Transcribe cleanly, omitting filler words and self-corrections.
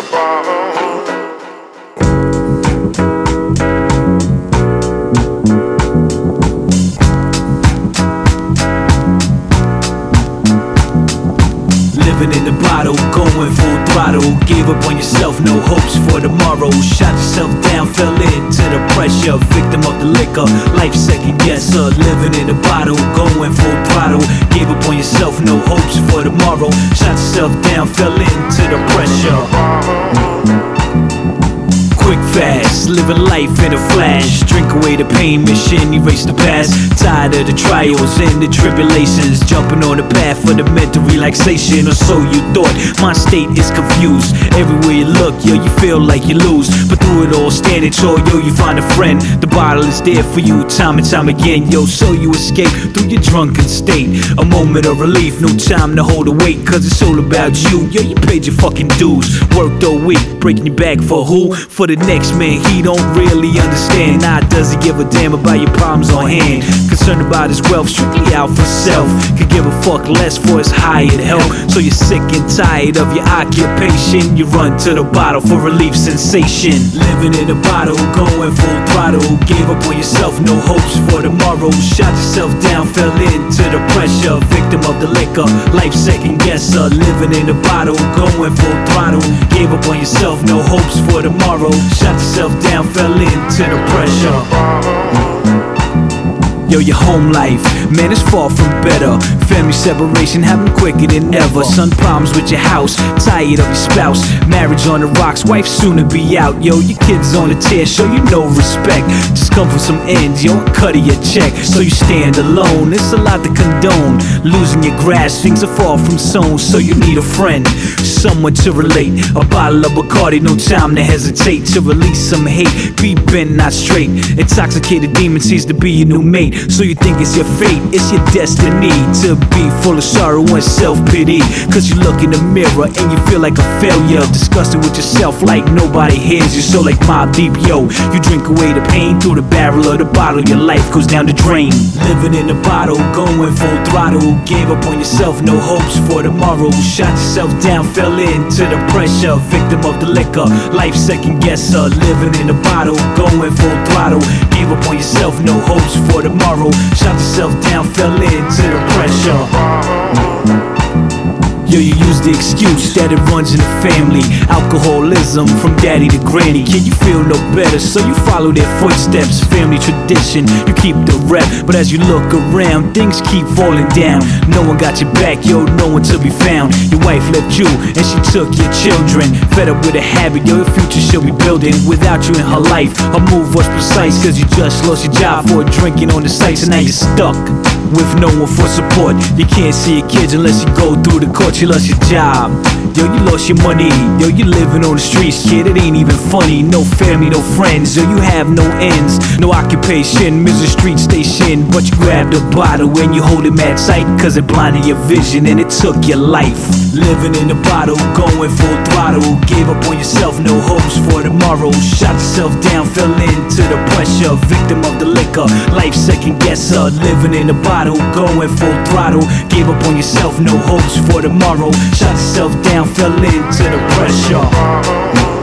Living in the bottle, going full throttle. Gave up on yourself, no hopes for tomorrow. Shot yourself down, fell into the pressure. Victim of the liquor, life second guesser. Living in the bottle, going full throttle. Gave up on yourself, no hopes for tomorrow. Shot yourself down, fell into the pressure. Quick fast, living life in a flash. Drink away the pain, mission, erase the past. Tired of the trials and the tribulations. Jumping on the path for the mental relaxation, or so you thought. My state is confused. Everywhere you look, yo, you feel like you lose. But through it all, standing tall, yo, you find a friend. The bottle is there for you time and time again, yo. So you escape through your drunken state. A moment of relief, no time to hold a weight. Cause it's all about you, yo, you paid your fucking dues. Worked all week, breaking your back for who? For the next man, he don't really understand. Nah, does he give a damn about your problems on hand? Concerned about his wealth, strictly out for self. Could give a fuck less for his hired help. So you're sick and tired of your occupation. You run to the bottle for relief sensation. Living in a bottle, going full throttle. Gave up on yourself, no hopes for tomorrow. Shot yourself down, fell into the pressure. Victim of the liquor, life second guesser. Living in a bottle, going full throttle. Gave up on yourself, no hopes for tomorrow. Shot yourself down, fell into the pressure. Yo, your home life, man, it's far from better. Family separation happened quicker than ever. Son problems with your house, tired of your spouse. Marriage on the rocks, wife soon to be out. Yo, your kids on the tear, show you no respect. Just come for some ends, yo, cut of your check. So you stand alone, it's a lot to condone. Losing your grasp, things are far from sown. So you need a friend, someone to relate. A bottle of Bacardi, no time to hesitate. To release some hate, be bent, not straight. Intoxicated demon seems to be your new mate. So you think it's your fate, it's your destiny to be full of sorrow and self-pity. Cause you look in the mirror and you feel like a failure. Disgusted with yourself like nobody hears you. So like Mobb Deep, yo, you drink away the pain through the barrel of the bottle. Your life goes down the drain. Living in the bottle, going full throttle. Gave up on yourself, no hopes for tomorrow. Shot yourself down, fell into the pressure. Victim of the liquor, life second guesser. Living in the bottle, going full throttle. Gave up on yourself, no hopes for tomorrow. Shot yourself down, fell into the pressure. Yo, you use the excuse that it runs in the family. Alcoholism from daddy to granny. Kid, you feel no better, so you follow their footsteps. Family tradition, you keep the rep. But as you look around, things keep falling down. No one got your back, yo, no one to be found. Your wife left you, and she took your children. Fed up with a habit, yo, your future she'll be building. Without you in her life, her move was precise. Cause you just lost your job for drinking on the sites. And now you're stuck with no one for support. You can't see your kids unless you go through the courts. You lost your job, yo, you lost your money. Yo, you living on the streets, kid, it ain't even funny. No family, no friends, yo, you have no ends. No occupation, misery street station. But you grabbed a bottle and you hold it mad tight. Cause it blinded your vision and it took your life. Living in a bottle, going full throttle. Gave up on yourself, no hopes for tomorrow. Shot yourself down, fell into the pressure. Victim of the liquor, life second guesser. Living in a bottle, going full throttle. Gave up on yourself, no hopes for tomorrow. Shot yourself down, fell into the pressure.